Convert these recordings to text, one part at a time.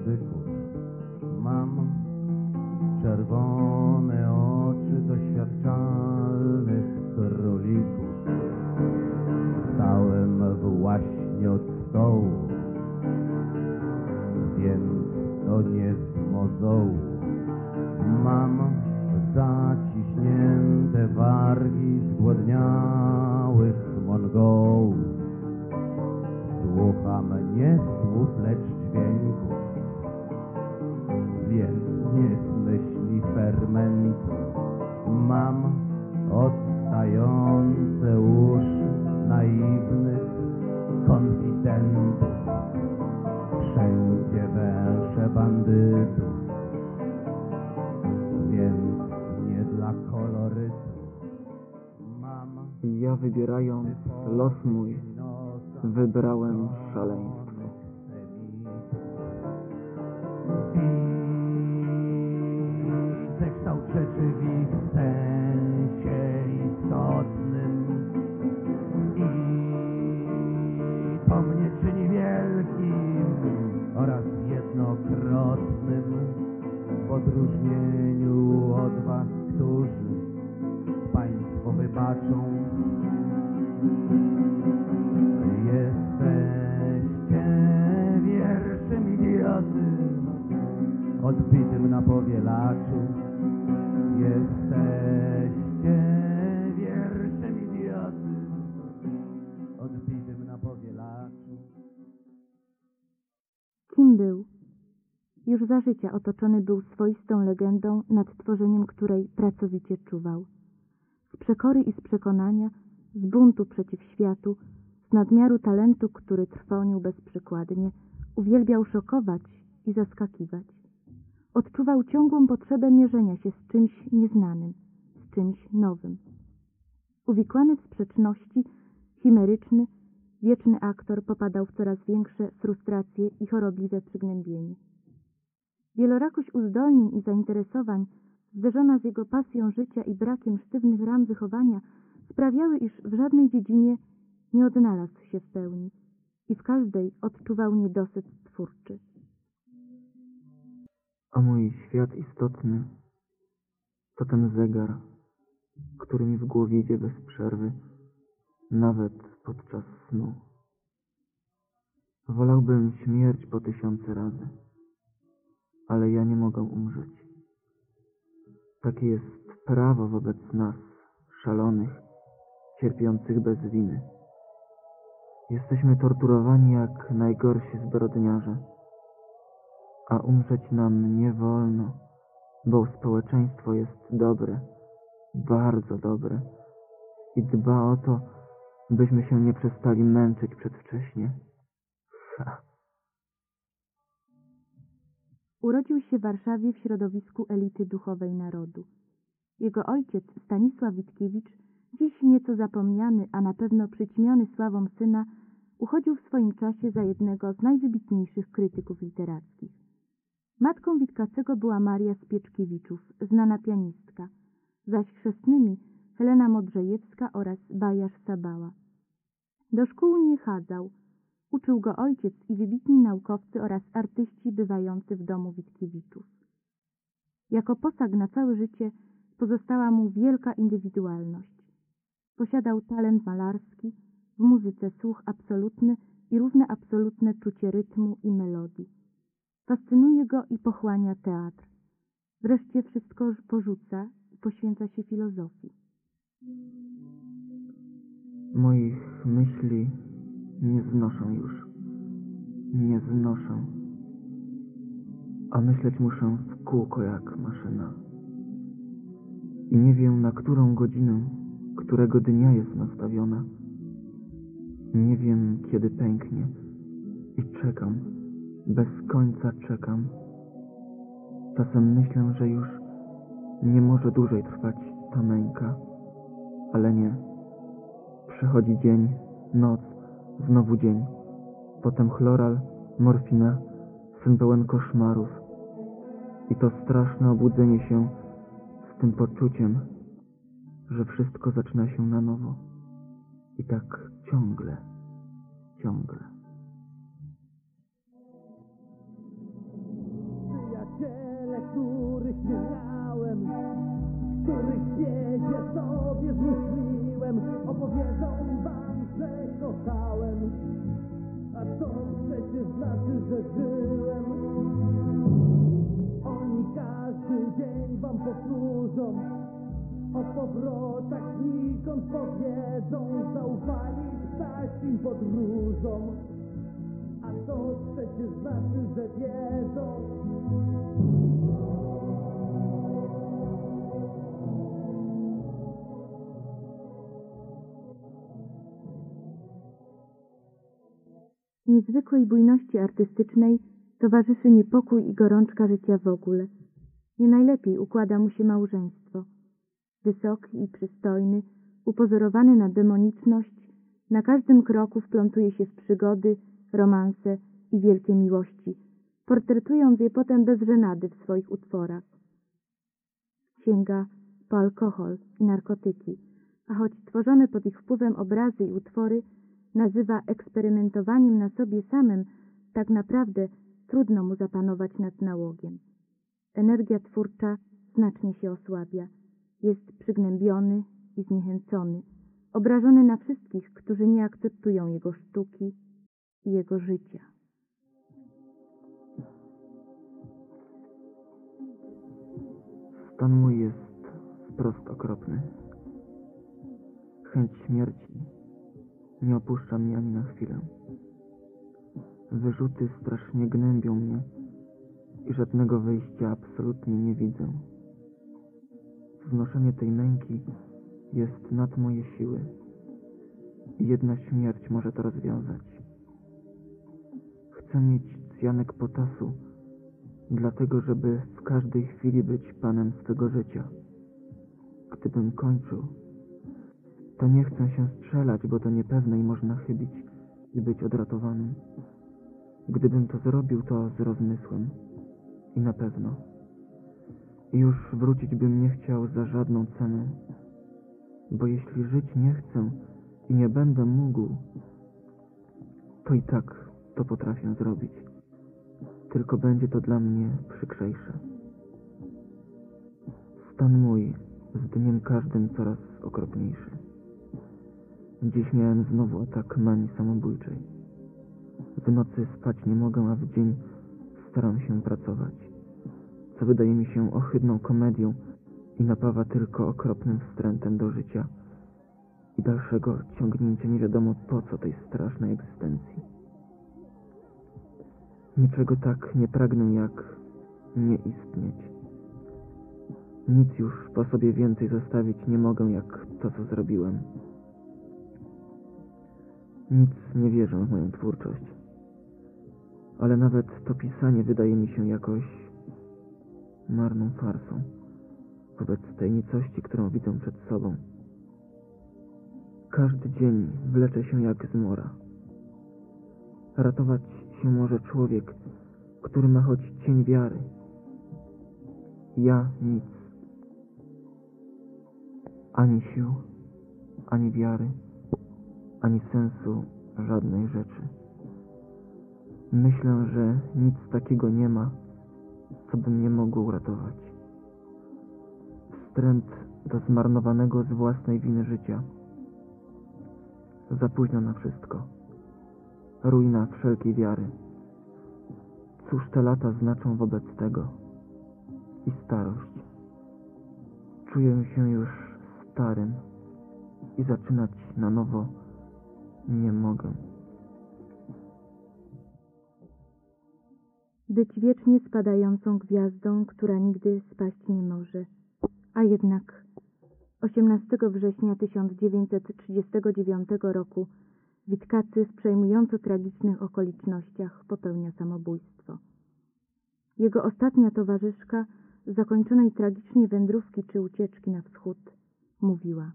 kucyków. Mam czerwone oczy doświadczalnych królików. Stałem właśnie od stołu, więc to nie z mozołu. Mam zaciśnięte wargi zgłodniałych Mongołów. Słucham nie słów, lecz dźwięków, więc nie z myśli fermentu. Mam odstające uszy naiwnych konfidentów. Wszędzie węsze bandytów, więc nie dla kolorytu. Mam Ja wybierając los mój, wybrałem szaleństwo. Widzę kształt rzeczy w sensie istotnym i to mnie czyni wielkim oraz jednokrotnym w odróżnieniu od was, którzy państwo wybaczą. Jesteście wierszem idioty odbitym na powielaczu. Jesteście wierszem idioty odbitym na powielaczu. Kim był? Już za życia otoczony był swoistą legendą, nad tworzeniem której pracowicie czuwał. Z przekory i z przekonania, z buntu przeciw światu, z nadmiaru talentu, który trwonił bezprzykładnie, uwielbiał szokować i zaskakiwać. Odczuwał ciągłą potrzebę mierzenia się z czymś nieznanym, z czymś nowym. Uwikłany w sprzeczności, chimeryczny, wieczny aktor popadał w coraz większe frustracje i chorobliwe przygnębienie. Wielorakość uzdolnień i zainteresowań, zderzona z jego pasją życia i brakiem sztywnych ram wychowania, sprawiały, iż w żadnej dziedzinie nie odnalazł się w pełni i w każdej odczuwał niedosyt twórczy. A mój świat istotny to ten zegar, który mi w głowie idzie bez przerwy, nawet podczas snu. Wolałbym śmierć po 1000 razy, ale ja nie mogę umrzeć. Takie jest prawo wobec nas, szalonych, cierpiących bez winy. Jesteśmy torturowani jak najgorsi zbrodniarze, a umrzeć nam nie wolno, bo społeczeństwo jest dobre, bardzo dobre i dba o to, byśmy się nie przestali męczyć przedwcześnie. Urodził się w Warszawie w środowisku elity duchowej narodu. Jego ojciec, Stanisław Witkiewicz, dziś nieco zapomniany, a na pewno przyćmiony sławą syna, uchodził w swoim czasie za jednego z najwybitniejszych krytyków literackich. Matką Witkacego była Maria Spieczkiewiczów, znana pianistka, zaś chrzestnymi Helena Modrzejewska oraz Bajasz Sabała. Do szkół nie chadzał. Uczył go ojciec i wybitni naukowcy oraz artyści bywający w domu Witkiewiczów. Jako posag na całe życie pozostała mu wielka indywidualność. Posiadał talent malarski, w muzyce słuch absolutny i równe absolutne czucie rytmu i melodii. Fascynuje go i pochłania teatr. Wreszcie wszystko porzuca i poświęca się filozofii. Moich myśli nie znoszę już. Nie znoszę. A myśleć muszę w kółko jak maszyna. I nie wiem, na którą godzinę, którego dnia jest nastawiona. Nie wiem, kiedy pęknie. I czekam. Bez końca czekam. Czasem myślę, że już nie może dłużej trwać ta męka. Ale nie. Przychodzi dzień, noc, znowu dzień. Potem chloral, morfina, sen pełen koszmarów. I to straszne obudzenie się z tym poczuciem, że wszystko zaczyna się na nowo. I tak ciągle, ciągle. powiedzą wam, że kochałem, a to przecież znaczy, że żyłem. Oni każdy dzień wam powtórzą, o powrotach znikąd powiedzą, zaufali takim podróżom, a to przecież znaczy, że wiedzą. Niezwykłej bujności artystycznej towarzyszy niepokój i gorączka życia w ogóle. Nie najlepiej układa mu się małżeństwo. Wysoki i przystojny, upozorowany na demoniczność, na każdym kroku wplątuje się w przygody, romanse i wielkie miłości, portretując je potem bez żenady w swoich utworach. Sięga po alkohol i narkotyki, a choć tworzone pod ich wpływem obrazy i utwory nazywa eksperymentowaniem na sobie samym, tak naprawdę trudno mu zapanować nad nałogiem. Energia twórcza znacznie się osłabia. Jest przygnębiony i zniechęcony, obrażony na wszystkich, którzy nie akceptują jego sztuki i jego życia. Stan mój jest wprost okropny. Chęć śmierci nie opuszcza mnie ani na chwilę. Wyrzuty strasznie gnębią mnie i żadnego wyjścia absolutnie nie widzę. Znoszenie tej męki jest nad moje siły i jedna śmierć może to rozwiązać. Chcę mieć cyjanek potasu, dlatego żeby w każdej chwili być panem swego życia. Gdybym kończył, to nie chcę się strzelać, bo to niepewne i można chybić i być odratowanym. Gdybym to zrobił, to z rozmysłem i na pewno. I już wrócić bym nie chciał za żadną cenę, bo jeśli żyć nie chcę i nie będę mógł, to i tak to potrafię zrobić. Tylko będzie to dla mnie przykrzejsze. Stan mój z dniem każdym coraz okropniejszy. Dziś miałem znowu atak manii samobójczej. W nocy spać nie mogę, a w dzień staram się pracować, co wydaje mi się ohydną komedią i napawa tylko okropnym wstrętem do życia i dalszego ciągnięcia nie wiadomo po co tej strasznej egzystencji. Niczego tak nie pragnę jak nie istnieć. Nic już po sobie więcej zostawić nie mogę jak to, co zrobiłem. Nic nie wierzę w moją twórczość. Ale nawet to pisanie wydaje mi się jakoś marną farsą wobec tej nicości, którą widzę przed sobą. Każdy dzień wlecze się jak zmora. Ratować się może człowiek, który ma choć cień wiary. Ja nic. Ani sił, ani wiary, ani sensu żadnej rzeczy. Myślę, że nic takiego nie ma, co by mnie mogło uratować. Wstręt do zmarnowanego z własnej winy życia. Za późno na wszystko. Ruina wszelkiej wiary. Cóż te lata znaczą wobec tego? I starość. Czuję się już starym i zaczynać na nowo nie mogę. Być wiecznie spadającą gwiazdą, która nigdy spaść nie może. A jednak 18 września 1939 roku Witkacy w przejmująco tragicznych okolicznościach popełnia samobójstwo. Jego ostatnia towarzyszka z zakończonej tragicznie wędrówki czy ucieczki na wschód mówiła: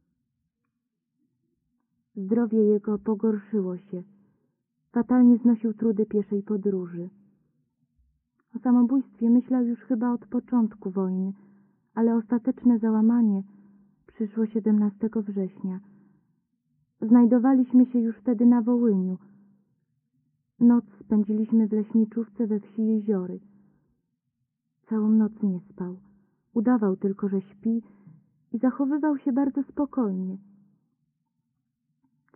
zdrowie jego pogorszyło się. Fatalnie znosił trudy pieszej podróży. O samobójstwie myślał już chyba od początku wojny, ale ostateczne załamanie przyszło 17 września. Znajdowaliśmy się już wtedy na Wołyniu. Noc spędziliśmy w leśniczówce we wsi Jeziory. Całą noc nie spał. Udawał tylko, że śpi i zachowywał się bardzo spokojnie.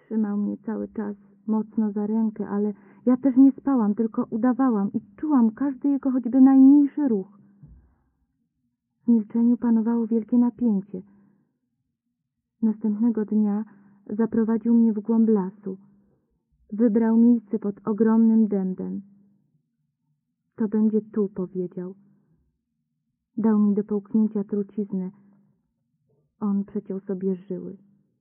Trzymał mnie cały czas mocno za rękę, ale ja też nie spałam, tylko udawałam i czułam każdy jego choćby najmniejszy ruch. W milczeniu panowało wielkie napięcie. Następnego dnia zaprowadził mnie w głąb lasu. Wybrał miejsce pod ogromnym dębem. To będzie tu, powiedział. Dał mi do połknięcia truciznę. On przeciął sobie żyły.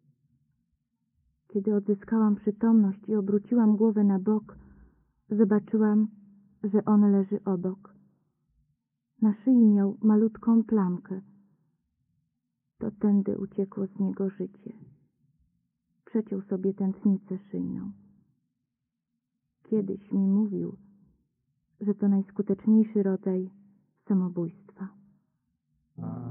Kiedy odzyskałam przytomność i obróciłam głowę na bok, zobaczyłam, że on leży obok. Na szyi miał malutką plamkę. To tędy uciekło z niego życie. Przeciął sobie tętnicę szyjną. Kiedyś mi mówił, że to najskuteczniejszy rodzaj samobójstwa.